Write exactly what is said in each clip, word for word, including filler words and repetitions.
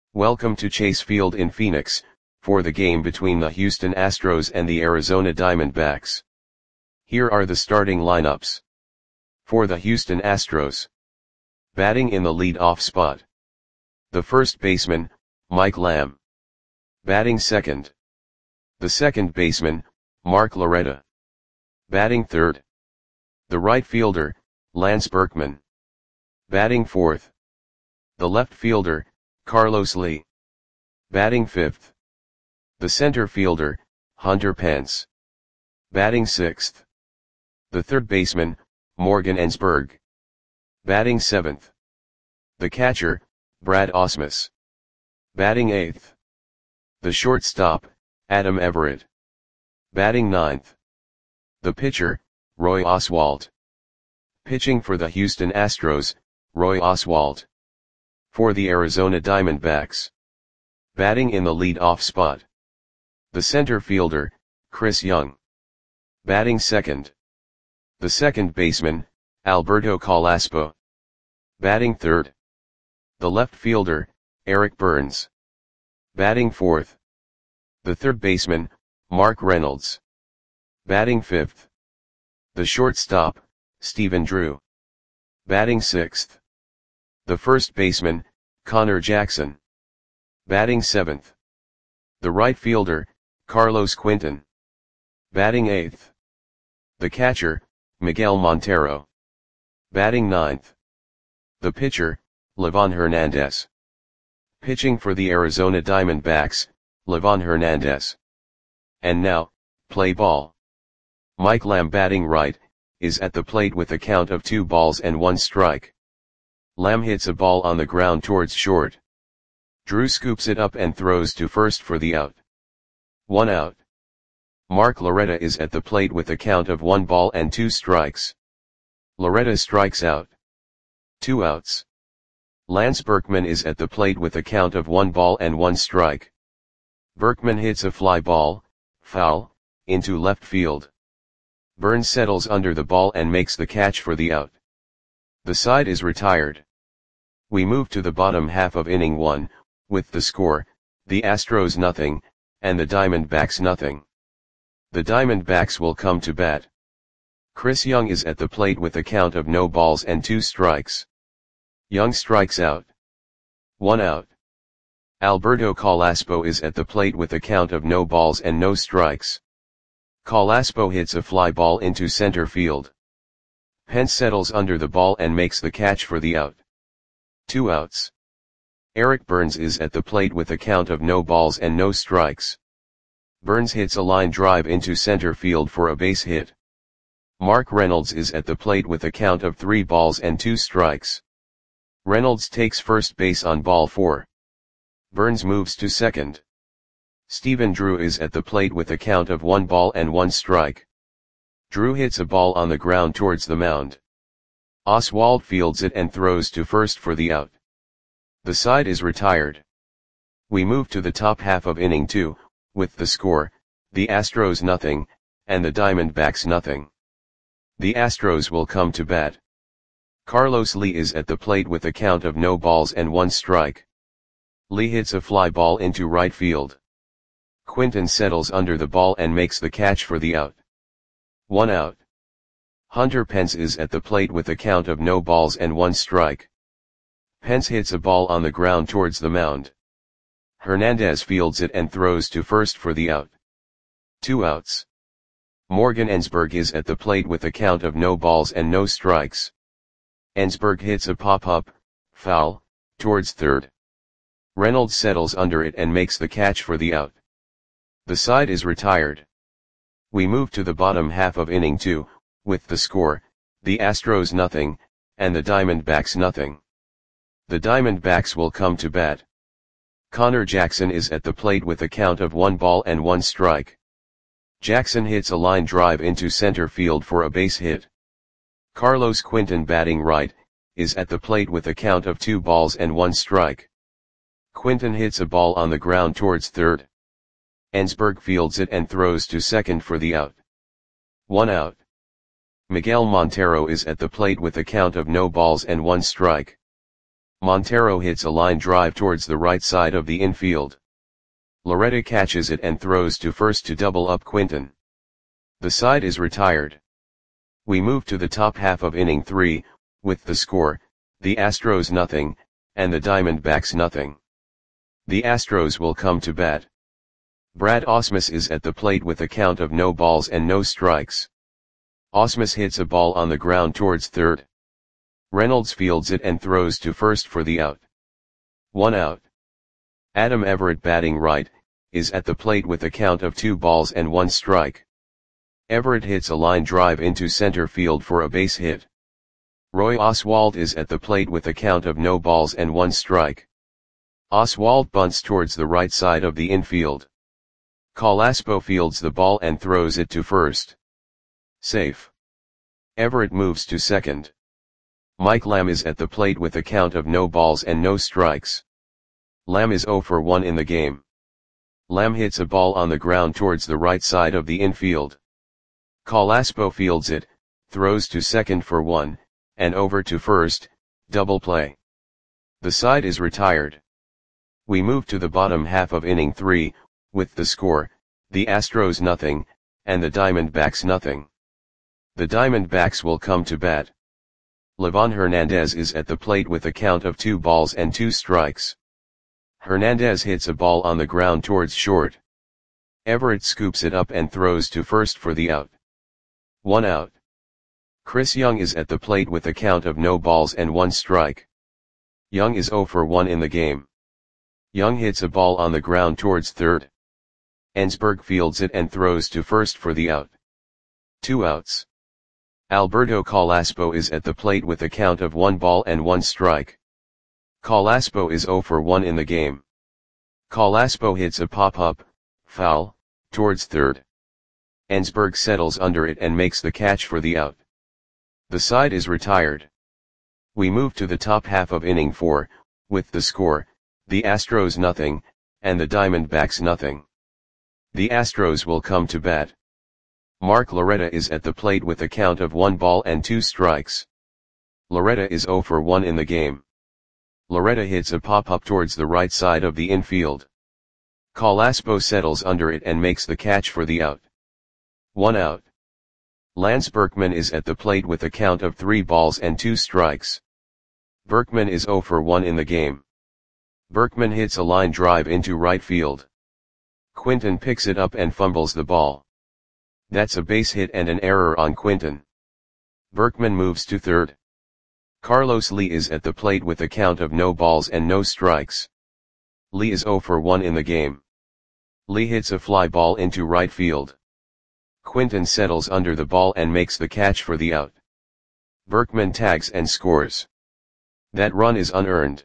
Welcome to Chase Field in Phoenix, for the game between the Houston Astros and the Arizona Diamondbacks. Here are the starting lineups. For the Houston Astros. Batting in the lead-off spot. The first baseman, Mike Lamb. Batting second. The second baseman, Mark Loretta. Batting third. The right fielder, Lance Berkman. Batting fourth. The left fielder, Carlos Lee. Batting fifth. The center fielder, Hunter Pence. Batting sixth. The third baseman, Morgan Ensberg. Batting seventh. The catcher, Brad Ausmus. Batting eighth. The shortstop, Adam Everett. Batting ninth. The pitcher, Roy Oswalt. Pitching for the Houston Astros, Roy Oswalt. For the Arizona Diamondbacks. Batting in the lead-off spot. The center fielder, Chris Young. Batting second. The second baseman, Alberto Calaspo. Batting third. The left fielder, Eric Burns. Batting fourth. The third baseman, Mark Reynolds. Batting fifth. The shortstop, Stephen Drew. Batting sixth. The first baseman, Connor Jackson. Batting seventh. The right fielder, Carlos Quinton. Batting eighth. The catcher, Miguel Montero. Batting ninth. The pitcher, Livan Hernandez. Pitching for the Arizona Diamondbacks, Livan Hernandez. And now, play ball. Mike Lamb, batting right, is at the plate with a count of two balls and one strike. Lamb hits a ball on the ground towards short. Drew scoops it up and throws to first for the out. One out. Mark Loretta is at the plate with a count of one ball and two strikes. Loretta strikes out. Two outs. Lance Berkman is at the plate with a count of one ball and one strike. Berkman hits a fly ball, foul, into left field. Burns settles under the ball and makes the catch for the out. The side is retired. We move to the bottom half of inning one, with the score, the Astros nothing, and the Diamondbacks nothing. The Diamondbacks will come to bat. Chris Young is at the plate with a count of no balls and two strikes. Young strikes out. One out. Alberto Calaspo is at the plate with a count of no balls and no strikes. Calaspo hits a fly ball into center field. Pence settles under the ball and makes the catch for the out. Two outs. Eric Burns is at the plate with a count of no balls and no strikes. Burns hits a line drive into center field for a base hit. Mark Reynolds is at the plate with a count of three balls and two strikes. Reynolds takes first base on ball four. Burns moves to second. Stephen Drew is at the plate with a count of one ball and one strike. Drew hits a ball on the ground towards the mound. Oswalt fields it and throws to first for the out. The side is retired. We move to the top half of inning two, with the score, the Astros nothing, and the Diamondbacks nothing. The Astros will come to bat. Carlos Lee is at the plate with a count of no balls and one strike. Lee hits a fly ball into right field. Quinton settles under the ball and makes the catch for the out. One out. Hunter Pence is at the plate with a count of no balls and one strike. Pence hits a ball on the ground towards the mound. Hernandez fields it and throws to first for the out. Two outs. Morgan Ensberg is at the plate with a count of no balls and no strikes. Ensberg hits a pop-up, foul, towards third. Reynolds settles under it and makes the catch for the out. The side is retired. We move to the bottom half of inning two, with the score, the Astros nothing, and the Diamondbacks nothing. The Diamondbacks will come to bat. Connor Jackson is at the plate with a count of one ball and one strike. Jackson hits a line drive into center field for a base hit. Carlos Quinton, batting right, is at the plate with a count of two balls and one strike. Quinton hits a ball on the ground towards third. Ensberg fields it and throws to second for the out. One out. Miguel Montero is at the plate with a count of no balls and one strike. Montero hits a line drive towards the right side of the infield. Loretta catches it and throws to first to double up Quinton. The side is retired. We move to the top half of inning three, with the score, the Astros nothing, and the Diamondbacks nothing. The Astros will come to bat. Brad Ausmus is at the plate with a count of no balls and no strikes. Ausmus hits a ball on the ground towards third. Reynolds fields it and throws to first for the out. One out. Adam Everett, batting right, is at the plate with a count of two balls and one strike. Everett hits a line drive into center field for a base hit. Roy Oswalt is at the plate with a count of no balls and one strike. Oswalt bunts towards the right side of the infield. Colaspo fields the ball and throws it to first. Safe. Everett moves to second. Mike Lamb is at the plate with a count of no balls and no strikes. Lamb is zero for one in the game. Lamb hits a ball on the ground towards the right side of the infield. Colaspo fields it, throws to second for one, and over to first, double play. The side is retired. We move to the bottom half of inning three, with the score, the Astros nothing, and the Diamondbacks nothing. The Diamondbacks will come to bat. Livan Hernandez is at the plate with a count of two balls and two strikes. Hernandez hits a ball on the ground towards short. Everett scoops it up and throws to first for the out. One out. Chris Young is at the plate with a count of no balls and one strike. Young is zero for one in the game. Young hits a ball on the ground towards third. Ensberg fields it and throws to first for the out. Two outs. Alberto Colaspo is at the plate with a count of one ball and one strike. Colaspo is zero for one in the game. Colaspo hits a pop-up, foul, towards third. Ensberg settles under it and makes the catch for the out. The side is retired. We move to the top half of inning four, with the score, the Astros nothing, and the Diamondbacks nothing. The Astros will come to bat. Mark Loretta is at the plate with a count of one ball and two strikes. Loretta is zero for one in the game. Loretta hits a pop-up towards the right side of the infield. Colaspo settles under it and makes the catch for the out. One out. Lance Berkman is at the plate with a count of three balls and two strikes. Berkman is zero for one in the game. Berkman hits a line drive into right field. Quinton picks it up and fumbles the ball. That's a base hit and an error on Quinton. Berkman moves to third. Carlos Lee is at the plate with a count of no balls and no strikes. Lee is zero for one in the game. Lee hits a fly ball into right field. Quinton settles under the ball and makes the catch for the out. Berkman tags and scores. That run is unearned.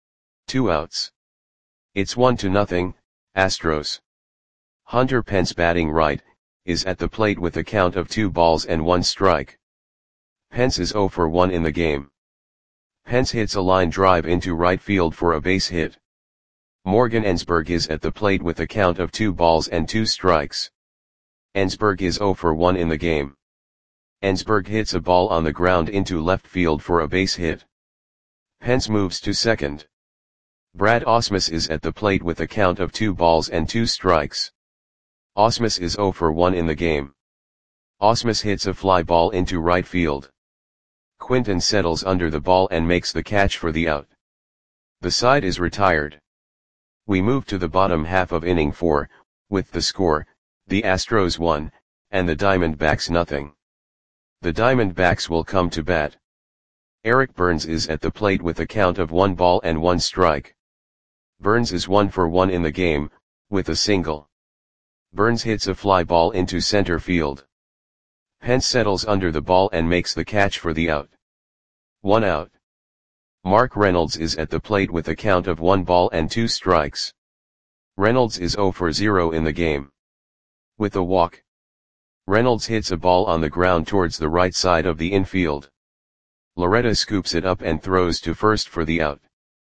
Two outs. It's one to nothing, Astros. Hunter Pence, batting right, is at the plate with a count of two balls and one strike. Pence is zero for one in the game. Pence hits a line drive into right field for a base hit. Morgan Ensberg is at the plate with a count of two balls and two strikes. Ensberg is zero for one in the game. Ensberg hits a ball on the ground into left field for a base hit. Pence moves to second. Brad Ausmus is at the plate with a count of two balls and two strikes. Ausmus is zero for one in the game. Ausmus hits a fly ball into right field. Quinton settles under the ball and makes the catch for the out. The side is retired. We move to the bottom half of inning four, with the score, the Astros one, and the Diamondbacks nothing. The Diamondbacks will come to bat. Eric Burns is at the plate with a count of one ball and one strike. Burns is one for one in the game, with a single. Burns hits a fly ball into center field. Pence settles under the ball and makes the catch for the out. One out. Mark Reynolds is at the plate with a count of one ball and two strikes. Reynolds is zero for zero in the game. With a walk. Reynolds hits a ball on the ground towards the right side of the infield. Loretta scoops it up and throws to first for the out.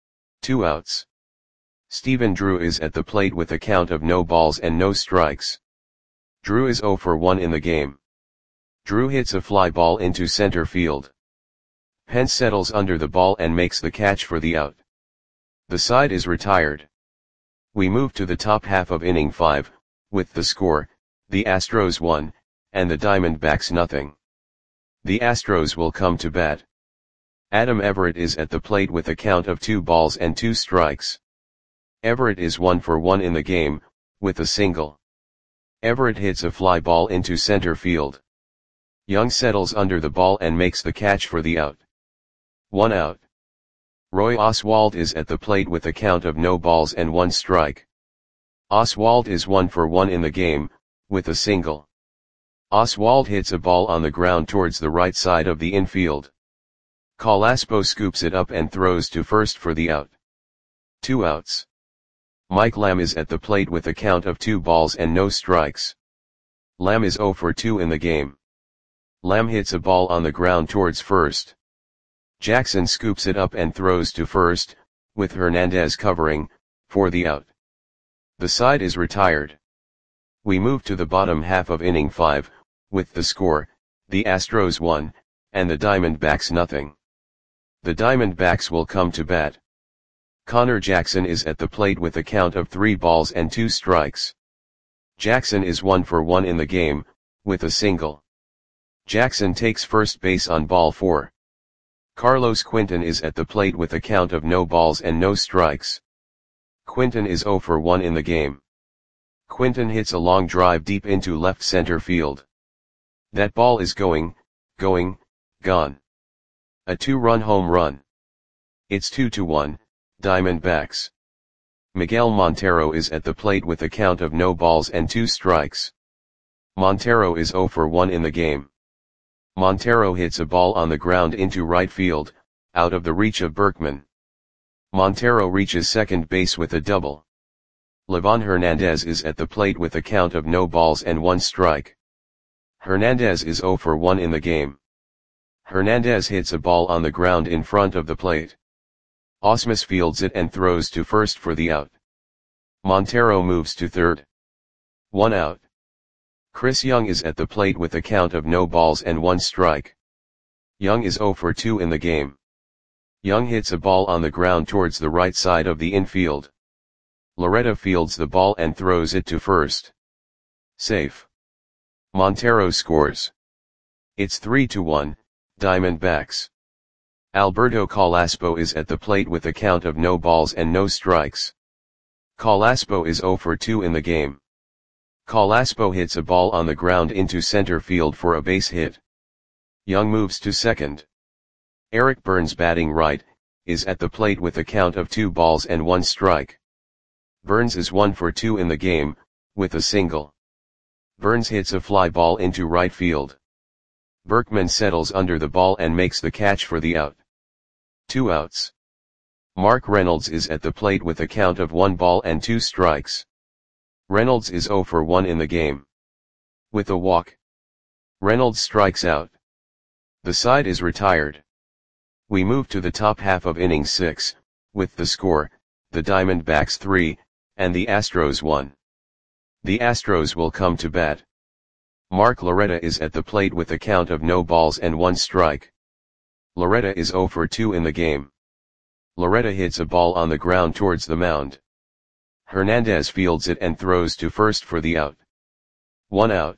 Two outs. Stephen Drew is at the plate with a count of no balls and no strikes. Drew is zero for one in the game. Drew hits a fly ball into center field. Pence settles under the ball and makes the catch for the out. The side is retired. We move to the top half of inning five, with the score, the Astros one, and the Diamondbacks nothing. The Astros will come to bat. Adam Everett is at the plate with a count of two balls and two strikes. Everett is one for one in the game, with a single. Everett hits a fly ball into center field. Young settles under the ball and makes the catch for the out. One out. Roy Oswalt is at the plate with a count of no balls and one strike. Oswalt is one for one in the game, with a single. Oswalt hits a ball on the ground towards the right side of the infield. Colaspo scoops it up and throws to first for the out. Two outs. Mike Lamb is at the plate with a count of two balls and no strikes. Lamb is zero for two in the game. Lamb hits a ball on the ground towards first. Jackson scoops it up and throws to first, with Hernandez covering, for the out. The side is retired. We move to the bottom half of inning five, with the score, the Astros one, and the Diamondbacks nothing. The Diamondbacks will come to bat. Connor Jackson is at the plate with a count of three balls and two strikes. Jackson is one for one in the game, with a single. Jackson takes first base on ball four. Carlos Quinton is at the plate with a count of no balls and no strikes. Quinton is zero for one in the game. Quinton hits a long drive deep into left center field. That ball is going, going, gone. A two-run home run. It's two to one, Diamondbacks. Miguel Montero is at the plate with a count of no balls and two strikes. Montero is zero for one in the game. Montero hits a ball on the ground into right field, out of the reach of Berkman. Montero reaches second base with a double. Livan Hernandez is at the plate with a count of no balls and one strike. Hernandez is zero for one in the game. Hernandez hits a ball on the ground in front of the plate. Osmus fields it and throws to first for the out. Montero moves to third. One out. Chris Young is at the plate with a count of no balls and one strike. Young is zero for two in the game. Young hits a ball on the ground towards the right side of the infield. Loretta fields the ball and throws it to first. Safe. Montero scores. It's three to one, Diamondbacks. Alberto Colaspo is at the plate with a count of no balls and no strikes. Colaspo is zero for two in the game. Colaspo hits a ball on the ground into center field for a base hit. Young moves to second. Eric Burns, batting right, is at the plate with a count of two balls and one strike. Burns is one for two in the game, with a single. Burns hits a fly ball into right field. Berkman settles under the ball and makes the catch for the out. Two outs. Mark Reynolds is at the plate with a count of one ball and two strikes. Reynolds is zero for one in the game. With a walk. Reynolds strikes out. The side is retired. We move to the top half of inning six, with the score, the Diamondbacks three, and the Astros one. The Astros will come to bat. Mark Loretta is at the plate with a count of no balls and one strike. Loretta is zero for two in the game. Loretta hits a ball on the ground towards the mound. Hernandez fields it and throws to first for the out. One out.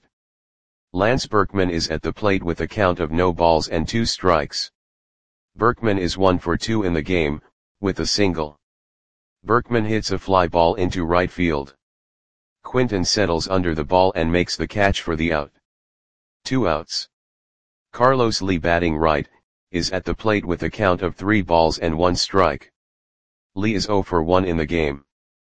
Lance Berkman is at the plate with a count of no balls and two strikes. Berkman is one for two in the game, with a single. Berkman hits a fly ball into right field. Quinton settles under the ball and makes the catch for the out. Two outs. Carlos Lee, batting right, is at the plate with a count of three balls and one strike. Lee is zero for one in the game.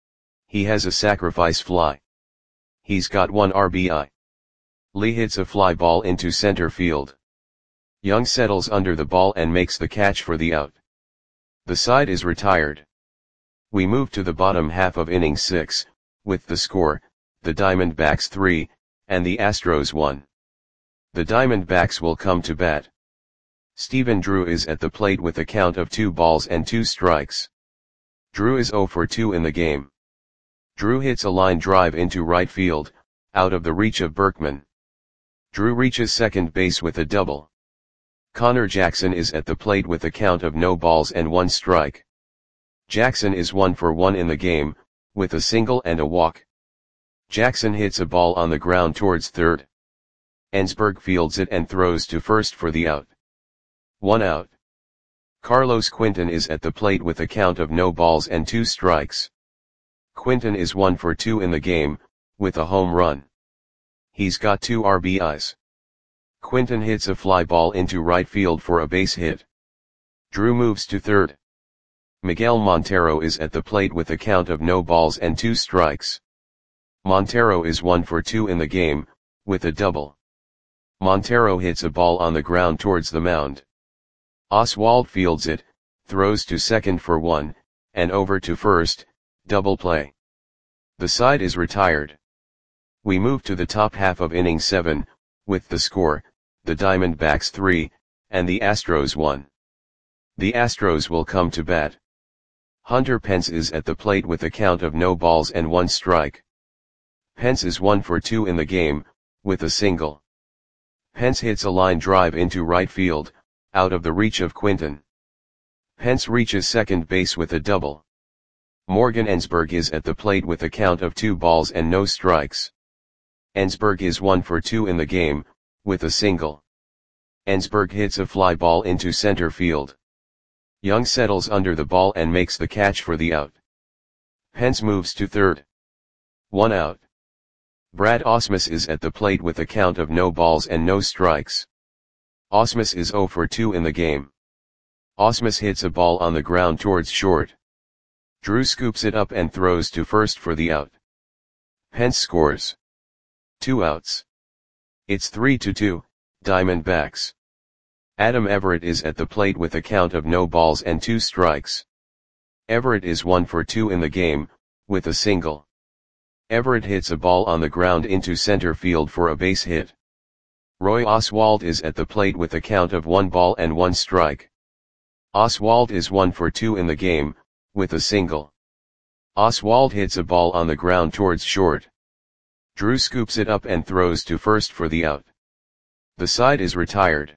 He has a sacrifice fly. He's got one R B I. Lee hits a fly ball into center field. Young settles under the ball and makes the catch for the out. The side is retired. We move to the bottom half of inning six, with the score, the Diamondbacks three, and the Astros one. The Diamondbacks will come to bat. Stephen Drew is at the plate with a count of two balls and two strikes. Drew is zero for two in the game. Drew hits a line drive into right field, out of the reach of Berkman. Drew reaches second base with a double. Connor Jackson is at the plate with a count of no balls and one strike. Jackson is one for one in the game, with a single and a walk. Jackson hits a ball on the ground towards third. Ensberg fields it and throws to first for the out. One out. Carlos Quinton is at the plate with a count of no balls and two strikes. Quinton is one for two in the game, with a home run. He's got two R B Is. Quinton hits a fly ball into right field for a base hit. Drew moves to third. Miguel Montero is at the plate with a count of no balls and two strikes. Montero is one for two in the game, with a double. Montero hits a ball on the ground towards the mound. Oswald fields it, throws to second for one, and over to first, double play. The side is retired. We move to the top half of inning seven, with the score, the Diamondbacks three, and the Astros one. The Astros will come to bat. Hunter Pence is at the plate with a count of no balls and one strike. Pence is one for two in the game, with a single. Pence hits a line drive into right field, out of the reach of Quinton. Pence reaches second base with a double. Morgan Ensberg is at the plate with a count of two balls and no strikes. Ensberg is one for two in the game, with a single. Ensberg hits a fly ball into center field. Young settles under the ball and makes the catch for the out. Pence moves to third. One out. Brad Ausmus is at the plate with a count of no balls and no strikes. Ausmus is zero for two in the game. Ausmus hits a ball on the ground towards short. Drew scoops it up and throws to first for the out. Pence scores. Two outs. It's three to two, Diamondbacks. Adam Everett is at the plate with a count of no balls and two strikes. Everett is one for two in the game, with a single. Everett hits a ball on the ground into center field for a base hit. Roy Oswalt is at the plate with a count of one ball and one strike. Oswalt is one for two in the game, with a single. Oswalt hits a ball on the ground towards short. Drew scoops it up and throws to first for the out. The side is retired.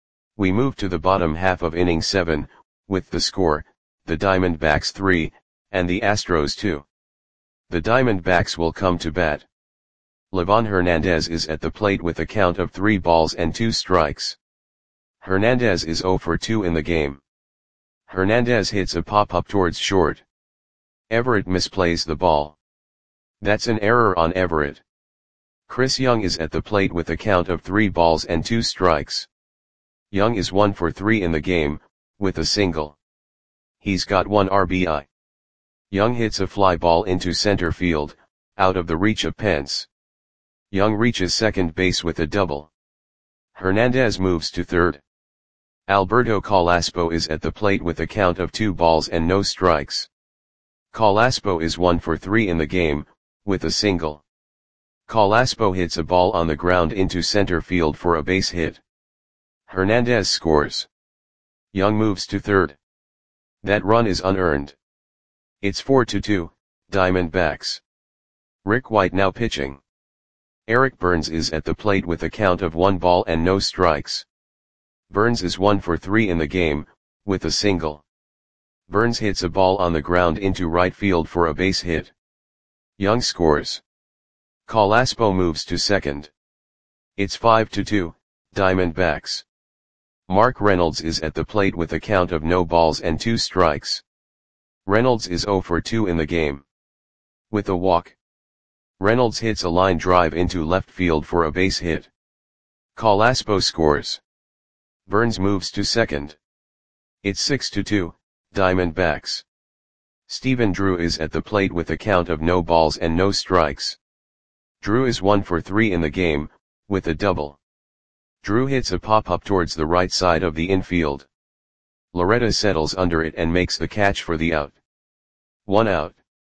We move to the bottom half of inning seven, with the score, the Diamondbacks three, and the Astros two. The Diamondbacks will come to bat. Livan Hernandez is at the plate with a count of three balls and two strikes. Hernandez is zero for two in the game. Hernandez hits a pop-up towards short. Everett misplays the ball. That's an error on Everett. Chris Young is at the plate with a count of three balls and two strikes. Young is one for three in the game, with a single. He's got one R B I. Young hits a fly ball into center field, out of the reach of Pence. Young reaches second base with a double. Hernandez moves to third. Alberto Calaspo is at the plate with a count of two balls and no strikes. Calaspo is one for three in the game, with a single. Calaspo hits a ball on the ground into center field for a base hit. Hernandez scores. Young moves to third. That run is unearned. It's four to two, Diamondbacks. Rick White now pitching. Eric Burns is at the plate with a count of one ball and no strikes. Burns is one for three in the game, with a single. Burns hits a ball on the ground into right field for a base hit. Young scores. Calaspo moves to second. It's five to two, Diamondbacks. Mark Reynolds is at the plate with a count of no balls and two strikes. Reynolds is zero for two in the game. With a walk. Reynolds hits a line drive into left field for a base hit. Calaspo scores. Burns moves to second. It's six to two, Diamondbacks. Stephen Drew is at the plate with a count of no balls and no strikes. Drew is one for three in the game, with a double. Drew hits a pop-up towards the right side of the infield. Loretta settles under it and makes the catch for the out. One out.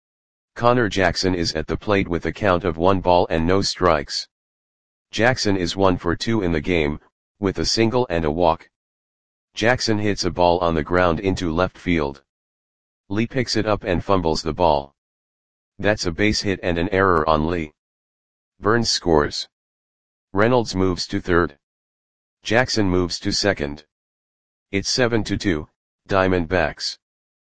Connor Jackson is at the plate with a count of one ball and no strikes. Jackson is one for two in the game, with a single and a walk. Jackson hits a ball on the ground into left field. Lee picks it up and fumbles the ball. That's a base hit and an error on Lee. Burns scores. Reynolds moves to third. Jackson moves to second. It's seven to two, Diamondbacks.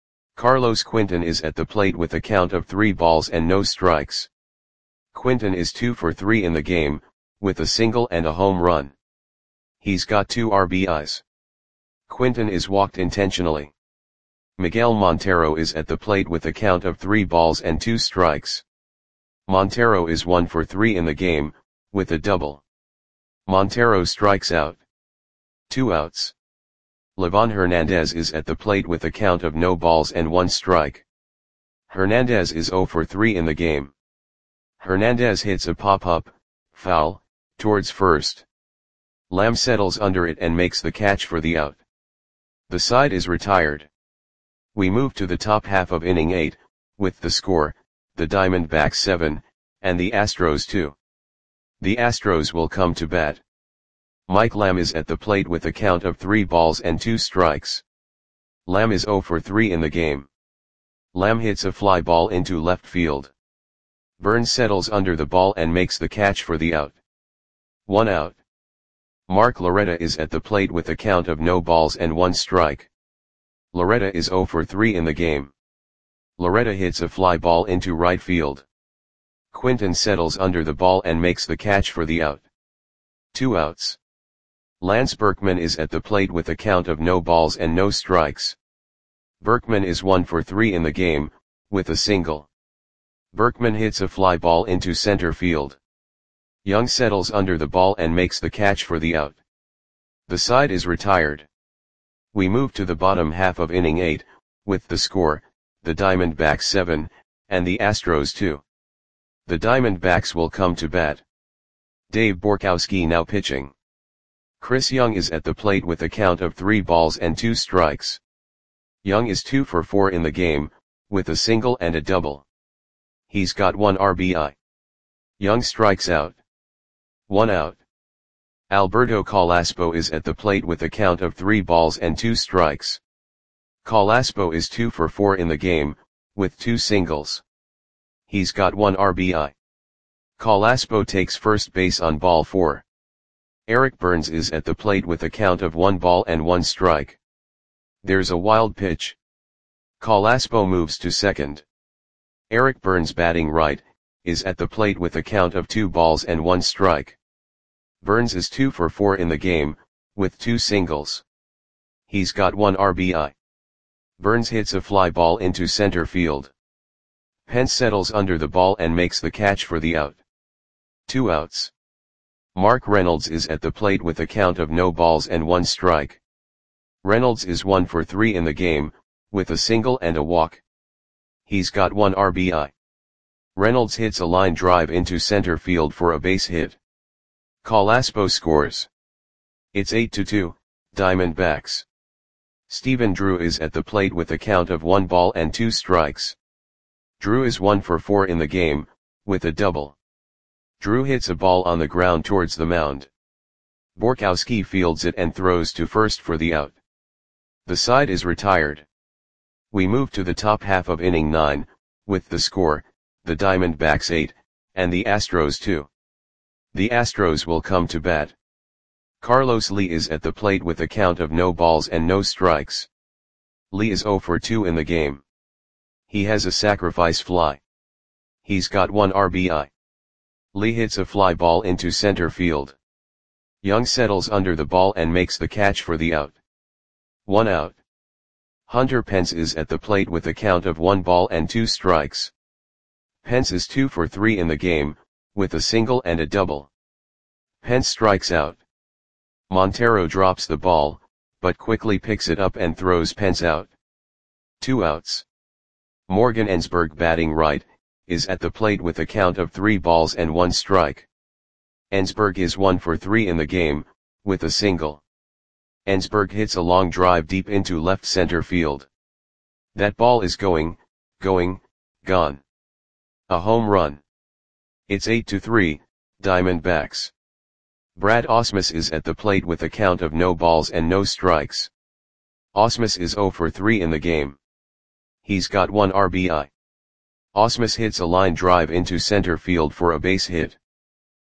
Carlos Quinton is at the plate with a count of three balls and no strikes. Quinton is two for three in the game, with a single and a home run. He's got two R B Is. Quinton is walked intentionally. Miguel Montero is at the plate with a count of three balls and two strikes. Montero is one for three in the game, with a double. Montero strikes out. Two outs. Livan Hernandez is at the plate with a count of no balls and one strike. Hernandez is zero for three in the game. Hernandez hits a pop-up, foul, towards first. Lamb settles under it and makes the catch for the out. The side is retired. We move to the top half of inning eight, with the score, the Diamondbacks seven, and the Astros two. The Astros will come to bat. Mike Lamb is at the plate with a count of three balls and two strikes. Lamb is zero for three in the game. Lamb hits a fly ball into left field. Burns settles under the ball and makes the catch for the out. One out. Mark Loretta is at the plate with a count of no balls and one strike. Loretta is zero for three in the game. Loretta hits a fly ball into right field. Quinton settles under the ball and makes the catch for the out. Two outs. Lance Berkman is at the plate with a count of no balls and no strikes. Berkman is one for three in the game, with a single. Berkman hits a fly ball into center field. Young settles under the ball and makes the catch for the out. The side is retired. We move to the bottom half of inning eight, with the score, the Diamondbacks seven, and the Astros two. The Diamondbacks will come to bat. Dave Borkowski now pitching. Chris Young is at the plate with a count of three balls and two strikes. Young is two for four in the game, with a single and a double. He's got one R B I. Young strikes out. One out. Alberto Calaspo is at the plate with a count of three balls and two strikes. Calaspo is two for four in the game, with two singles. He's got one R B I. Calaspo takes first base on ball four. Eric Burns is at the plate with a count of one ball and one strike. There's a wild pitch. Calaspo moves to second. Eric Burns, batting right, is at the plate with a count of two balls and one strike. Burns is two for four in the game, with two singles. He's got one R B I. Burns hits a fly ball into center field. Pence settles under the ball and makes the catch for the out. Two outs. Mark Reynolds is at the plate with a count of no balls and one strike. Reynolds is one for three in the game, with a single and a walk. He's got one R B I. Reynolds hits a line drive into center field for a base hit. Calaspo scores. It's eight to two, Diamondbacks. Stephen Drew is at the plate with a count of one ball and two strikes. Drew is one for four in the game, with a double. Drew hits a ball on the ground towards the mound. Borkowski fields it and throws to first for the out. The side is retired. We move to the top half of inning nine, with the score, the Diamondbacks eight, and the Astros two. The Astros will come to bat. Carlos Lee is at the plate with a count of no balls and no strikes. Lee is zero for two in the game. He has a sacrifice fly. He's got one R B I. Lee hits a fly ball into center field. Young settles under the ball and makes the catch for the out. One out. Hunter Pence is at the plate with a count of one ball and two strikes. Pence is two for three in the game, with a single and a double. Pence strikes out. Montero drops the ball, but quickly picks it up and throws Pence out. Two outs. Morgan Ensberg, batting right, is at the plate with a count of three balls and one strike. Ensberg is one for three in the game, with a single. Ensberg hits a long drive deep into left center field. That ball is going, going, gone. A home run. It's eight to three, Diamondbacks. Brad Ausmus is at the plate with a count of no balls and no strikes. Ausmus is zero for three in the game. He's got one R B I. Ausmus hits a line drive into center field for a base hit.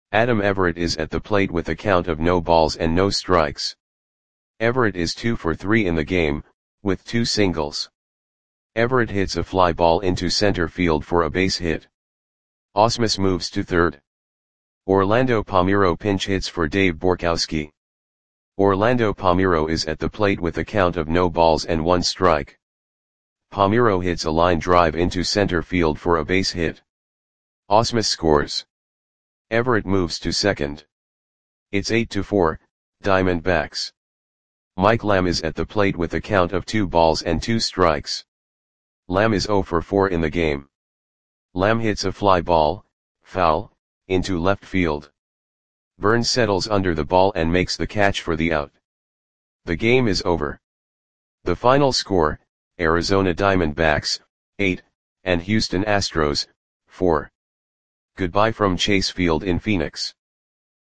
Adam Everett is at the plate with a count of no balls and no strikes. Everett is two for three in the game, with two singles. Everett hits a fly ball into center field for a base hit. Ausmus moves to third. Orlando Palmeiro pinch hits for Dave Borkowski. Orlando Palmeiro is at the plate with a count of no balls and one strike. Palmeiro hits a line drive into center field for a base hit. Ausmus scores. Everett moves to second. It's eight to four, Diamondbacks. Mike Lamb is at the plate with a count of two balls and two strikes. Lamb is zero for four in the game. Lamb hits a fly ball, foul, into left field. Burns settles under the ball and makes the catch for the out. The game is over. The final score, Arizona Diamondbacks, eight, and Houston Astros, four. Goodbye from Chase Field in Phoenix.